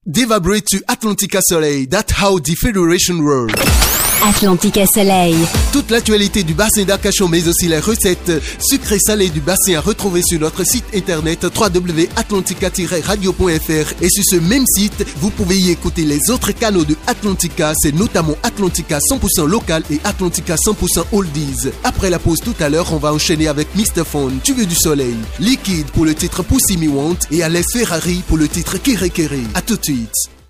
They vibrate to Atlantica Soleil. That's how the Federation rolls. Atlantica Soleil. Toute l'actualité du bassin d'Arcachon, mais aussi les recettes sucrées salées du bassin à retrouver sur notre site internet www.atlantica-radio.fr. Et sur ce même site, vous pouvez y écouter les autres canaux de Atlantica. C'est notamment Atlantica 100% local et Atlantica 100% oldies. Après la pause tout à l'heure, on va enchaîner avec Mr. Phone, Tu veux du soleil, Liquid pour le titre Pussy Me Want et Alex Ferrari pour le titre Kere Kere. À tout de suite.